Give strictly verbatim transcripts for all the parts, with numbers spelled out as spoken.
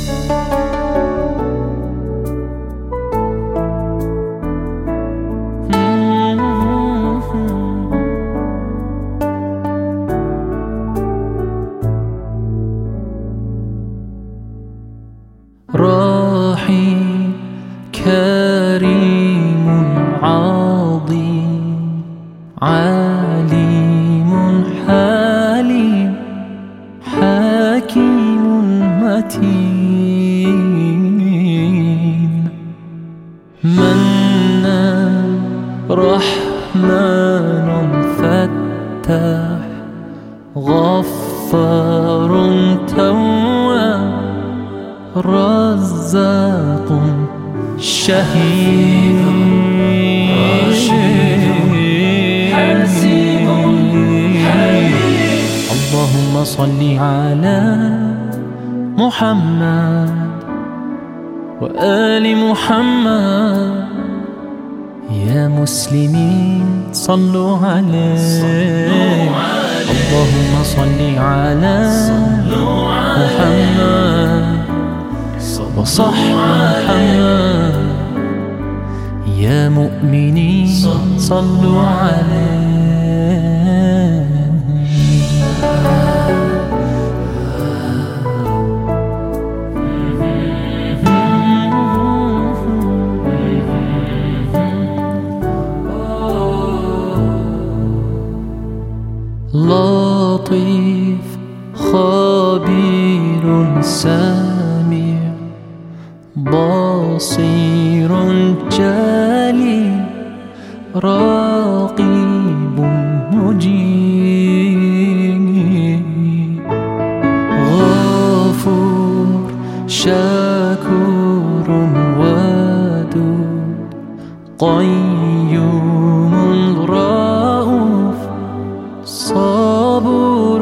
راحي كريم عظيم عليم حليم حكيم متين منان رحمن فتاح غفار تواب رزاق شهيد حسيب حليم. اللهم صل على محمد وآل محمد. يا مسلمين صلوا عليه. اللهم صل على محمد وصح محمد. يا مؤمنين صلوا عليه. لطيف خبير سميع بصير جليل رقيب مجيب غفور شكور ودود قيوم رؤوف صبور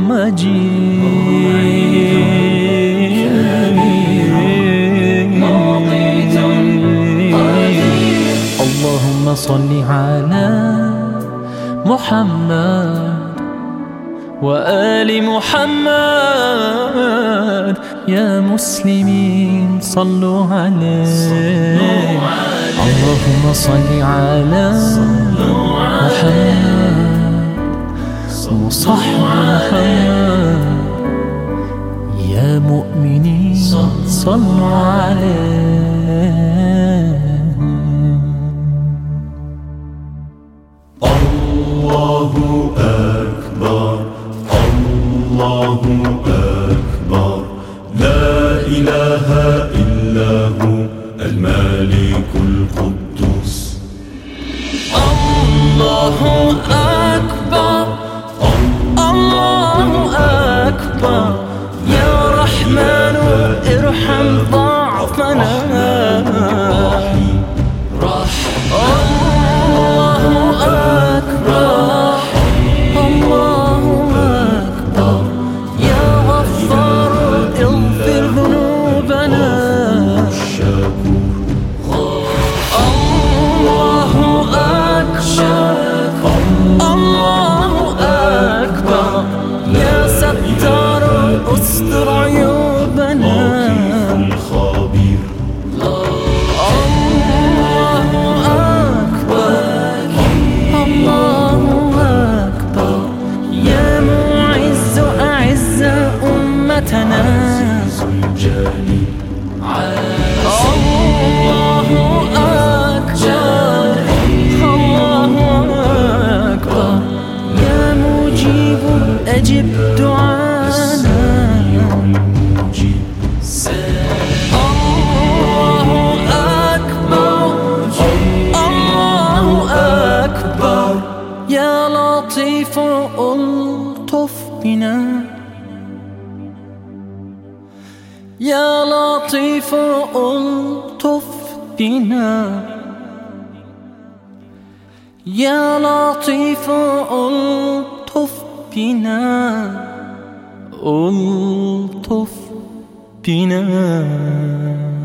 مجيد اللهم صل على محمد وآل محمد. يا مسلمين صلوا عليه. اللهم صل على محمد وصح محمد. يا مؤمنين صلوا عليه. الله أكبر الله أكبر لا إله إلا هو الملك القدوس. الله أكبر الله أكبر يا رحمن ارحم ضعفنا. الله أكبر الله أكبر يا غفار اغفر ذنوبنا. الله أكبر الله أكبر يا ستار استر عيوبنا. عزيز الجليل الله أكبر الله أكبر يا مجيب أجب دعانا. الله أكبر الله أكبر يا لطيف ألطف بنا. يا لطيف ألطف بنا. يا لطيف ألطف بنا ألطف بنا.